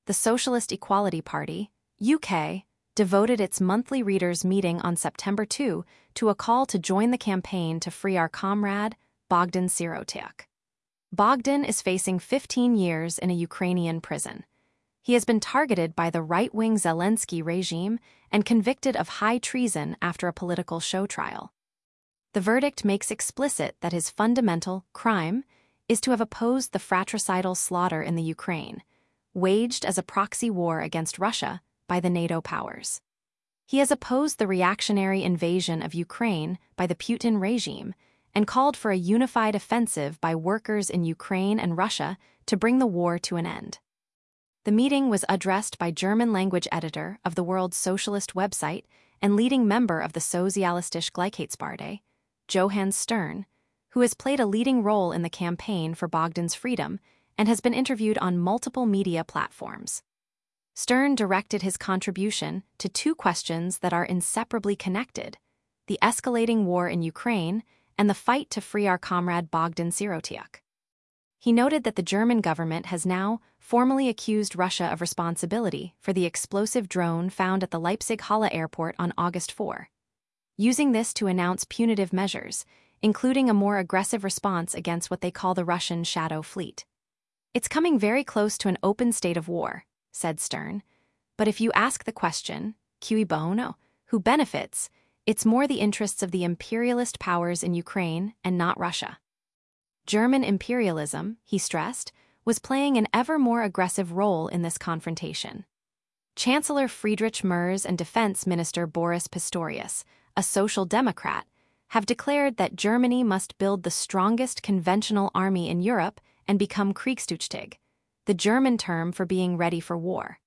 the Socialist Equality Party, UK, devoted its monthly readers' meeting on September 2 to a call to join the campaign to free our comrade, Bogdan Sirotyuk. Bogdan is facing 15 years in a Ukrainian prison. He has been targeted by the right-wing Zelensky regime and convicted of high treason after a political show trial. The verdict makes explicit that his fundamental crime is to have opposed the fratricidal slaughter in the Ukraine, waged as a proxy war against Russia by the NATO powers. He has opposed the reactionary invasion of Ukraine by the Putin regime and called for a unified offensive by workers in Ukraine and Russia to bring the war to an end. The meeting was addressed by German-language editor of the World Socialist website and leading member of the Sozialistische Gleichheitspartei, Johannes Stern, who has played a leading role in the campaign for Bogdan's freedom and has been interviewed on multiple media platforms. Stern directed his contribution to two questions that are inseparably connected: the escalating war in Ukraine and the fight to free our comrade Bogdan Sirotyuk. He noted that the German government has now formally accused Russia of responsibility for the explosive drone found at the Leipzig-Halle airport on August 4, using this to announce punitive measures, including a more aggressive response against what they call the Russian shadow fleet. "It's coming very close to an open state of war," said Stern, "but if you ask the question, cui bono, who benefits, it's more the interests of the imperialist powers in Ukraine and not Russia." German imperialism, he stressed, was playing an ever more aggressive role in this confrontation. Chancellor Friedrich Merz and Defense Minister Boris Pistorius, a social democrat, have declared that Germany must build the strongest conventional army in Europe and become Kriegstüchtig, the German term for being ready for war.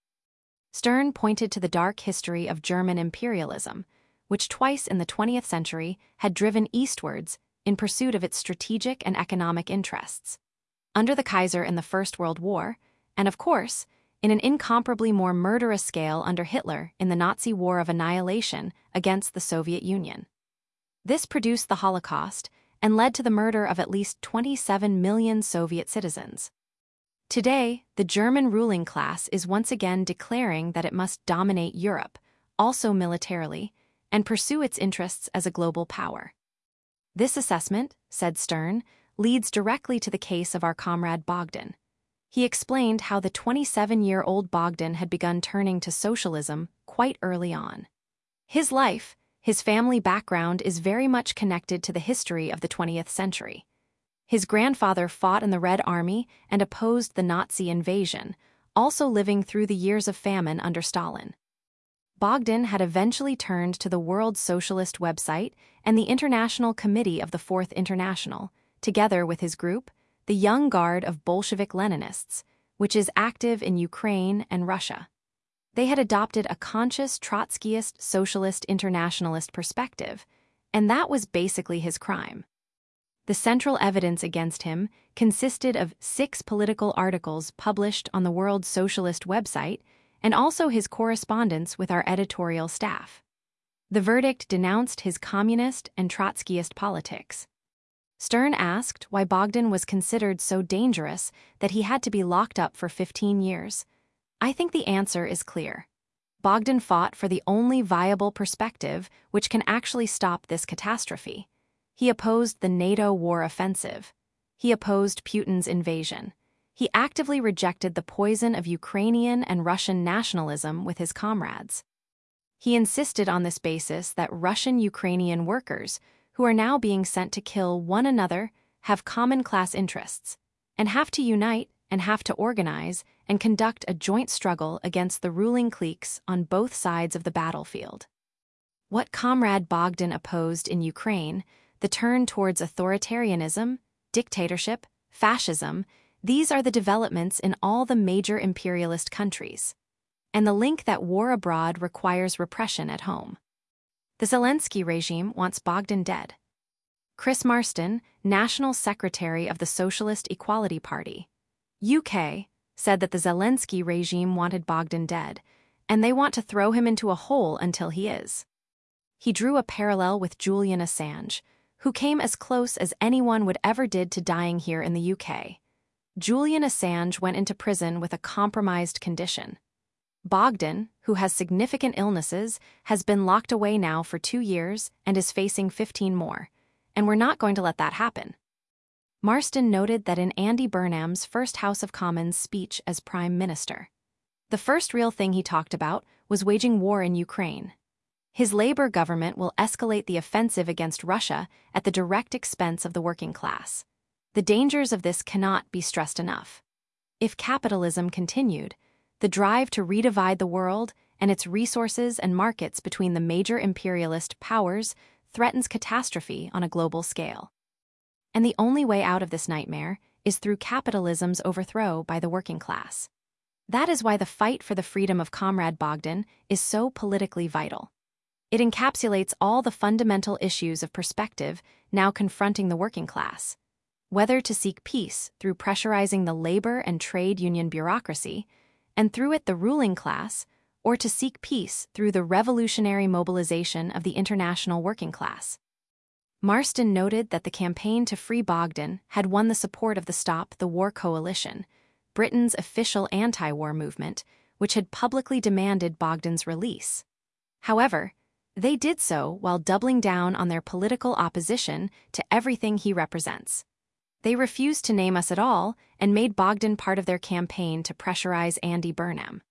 Stern pointed to the dark history of German imperialism, which twice in the 20th century had driven eastwards in pursuit of its strategic and economic interests. Under the Kaiser in the First World War, and of course, in an incomparably more murderous scale under Hitler in the Nazi War of Annihilation against the Soviet Union. This produced the Holocaust and led to the murder of at least 27 million Soviet citizens. Today, the German ruling class is once again declaring that it must dominate Europe, also militarily, and pursue its interests as a global power. This assessment, said Stern, leads directly to the case of our comrade Bogdan. He explained how the 27-year-old Bogdan had begun turning to socialism quite early on. His life, his family background is very much connected to the history of the 20th century. His grandfather fought in the Red Army and opposed the Nazi invasion, also living through the years of famine under Stalin. Bogdan had eventually turned to the World Socialist website and the International Committee of the Fourth International, together with his group, the Young Guard of Bolshevik Leninists, which is active in Ukraine and Russia. They had adopted a conscious Trotskyist socialist internationalist perspective, and that was basically his crime. The central evidence against him consisted of 6 political articles published on the World Socialist website and also his correspondence with our editorial staff. The verdict denounced his communist and Trotskyist politics. Stern asked why Bogdan was considered so dangerous that he had to be locked up for 15 years. I think the answer is clear. Bogdan fought for the only viable perspective which can actually stop this catastrophe. He opposed the NATO war offensive. He opposed Putin's invasion. He actively rejected the poison of Ukrainian and Russian nationalism with his comrades. He insisted on this basis that Russian-Ukrainian workers, who are now being sent to kill one another, have common class interests, and have to unite and have to organize and conduct a joint struggle against the ruling cliques on both sides of the battlefield. What Comrade Bogdan opposed in Ukraine, the turn towards authoritarianism, dictatorship, fascism, these are the developments in all the major imperialist countries. And the link that war abroad requires repression at home. The Zelensky regime wants Bogdan dead. Chris Marston, National Secretary of the Socialist Equality Party, UK, said that the Zelensky regime wanted Bogdan dead, and they want to throw him into a hole until he is. He drew a parallel with Julian Assange, who came as close as anyone would ever did to dying here in the UK. Julian Assange went into prison with a compromised condition. Bogdan, who has significant illnesses, has been locked away now for 2 years and is facing 15 more, and we're not going to let that happen. Marston noted that in Andy Burnham's first House of Commons speech as Prime Minister, the first real thing he talked about was waging war in Ukraine. His Labour government will escalate the offensive against Russia at the direct expense of the working class. The dangers of this cannot be stressed enough. If capitalism continued, the drive to redivide the world and its resources and markets between the major imperialist powers threatens catastrophe on a global scale. And the only way out of this nightmare is through capitalism's overthrow by the working class. That is why the fight for the freedom of Comrade Bogdan is so politically vital. It encapsulates all the fundamental issues of perspective now confronting the working class. Whether to seek peace through pressurizing the labor and trade union bureaucracy, and through it the ruling class, or to seek peace through the revolutionary mobilization of the international working class. Marston noted that the campaign to free Bogdan had won the support of the Stop the War Coalition, Britain's official anti-war movement, which had publicly demanded Bogdan's release. However, they did so while doubling down on their political opposition to everything he represents. They refused to name us at all and made Bogdan part of their campaign to pressurize Andy Burnham.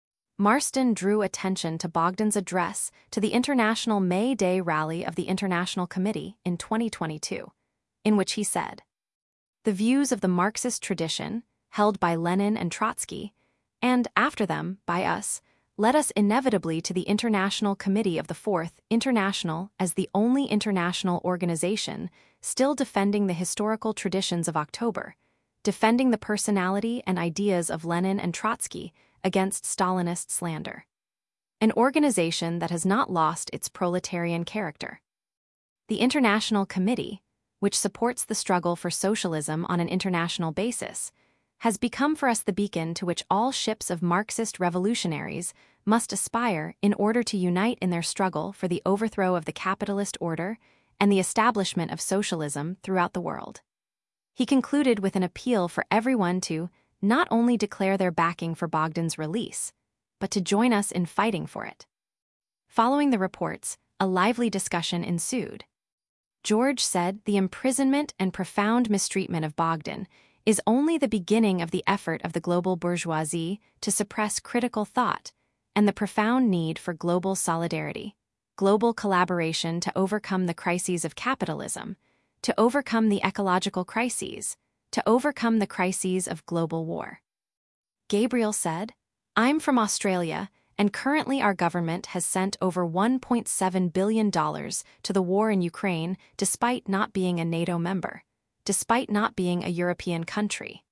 Marston drew attention to Bogdan's address to the International May Day rally of the International Committee in 2022, in which he said, "The views of the Marxist tradition, held by Lenin and Trotsky, and, after them, by us, led us inevitably to the International Committee of the Fourth International as the only international organization still defending the historical traditions of October, defending the personality and ideas of Lenin and Trotsky against Stalinist slander. An organization that has not lost its proletarian character. The International Committee, which supports the struggle for socialism on an international basis, has become for us the beacon to which all ships of Marxist revolutionaries must aspire in order to unite in their struggle for the overthrow of the capitalist order and the establishment of socialism throughout the world." He concluded with an appeal for everyone to not only declare their backing for Bogdan's release, but to join us in fighting for it. Following the reports, a lively discussion ensued. George said the imprisonment and profound mistreatment of Bogdan is only the beginning of the effort of the global bourgeoisie to suppress critical thought and the profound need for global solidarity, global collaboration to overcome the crises of capitalism, to overcome the ecological crises, to overcome the crises of global war. Gabriel said, "I'm from Australia, and currently our government has sent over $1.7 billion to the war in Ukraine despite not being a NATO member, despite not being a European country."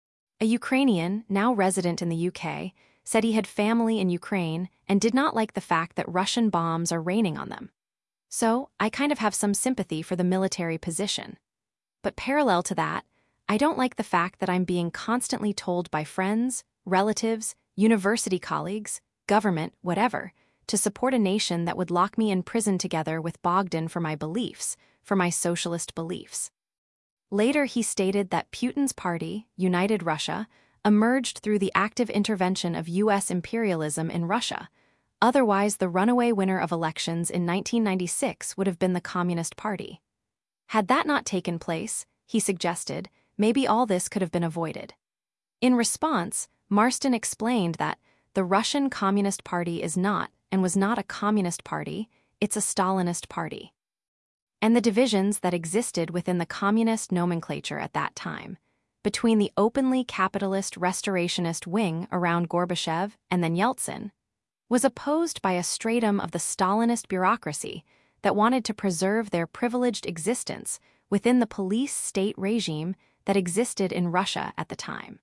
A Ukrainian, now resident in the UK, said he had family in Ukraine and did not like the fact that Russian bombs are raining on them. So, I kind of have some sympathy for the military position. But parallel to that, I don't like the fact that I'm being constantly told by friends, relatives, university colleagues, government, whatever, to support a nation that would lock me in prison together with Bogdan for my beliefs, for my socialist beliefs. Later he stated that Putin's party, United Russia, emerged through the active intervention of U.S. imperialism in Russia. Otherwise, the runaway winner of elections in 1996 would have been the Communist Party. Had that not taken place, he suggested, maybe all this could have been avoided. In response, Marston explained that the Russian Communist Party is not, and was not a communist party, it's a Stalinist party. And the divisions that existed within the communist nomenclature at that time, between the openly capitalist restorationist wing around Gorbachev and then Yeltsin, was opposed by a stratum of the Stalinist bureaucracy that wanted to preserve their privileged existence within the police-state regime that existed in Russia at the time.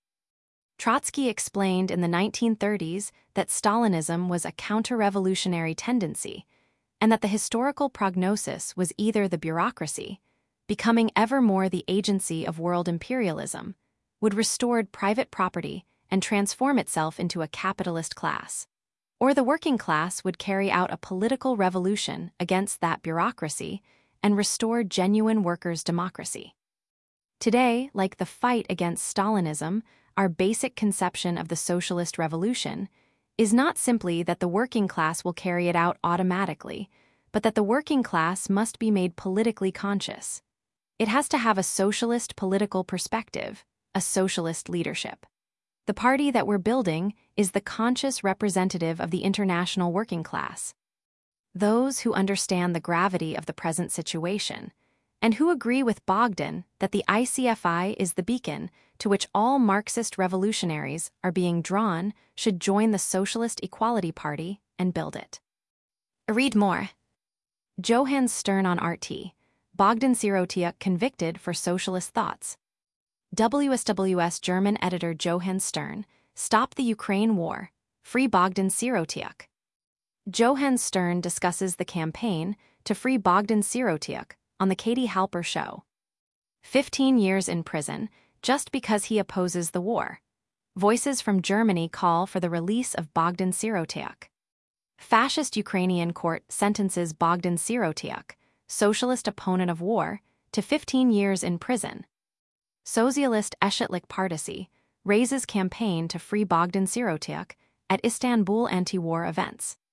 Trotsky explained in the 1930s that Stalinism was a counter-revolutionary tendency, and that the historical prognosis was either the bureaucracy, becoming ever more the agency of world imperialism, would restore private property and transform itself into a capitalist class, or the working class would carry out a political revolution against that bureaucracy and restore genuine workers' democracy. Today, like the fight against Stalinism, our basic conception of the socialist revolution is not simply that the working class will carry it out automatically, but that the working class must be made politically conscious. It has to have a socialist political perspective, a socialist leadership. The party that we're building is the conscious representative of the international working class. Those who understand the gravity of the present situation, and who agree with Bogdan that the ICFI is the beacon to which all Marxist revolutionaries are being drawn, should join the Socialist Equality Party and build it. Read more. Johannes Stern on RT. Bogdan Sirotyak convicted for socialist thoughts. WSWS German editor Johannes Stern, Stop the Ukraine War, Free Bogdan Sirotyak. Johannes Stern discusses the campaign to free Bogdan Sirotyak on the Katie Halper Show. 15 years in prison just because he opposes the war. Voices from Germany call for the release of Bogdan Sirotyak. Fascist Ukrainian court sentences Bogdan Sirotyak, socialist opponent of war, to 15 years in prison. Socialist Eşitlik Partisi raises campaign to free Bogdan Sirotyak at Istanbul anti-war events.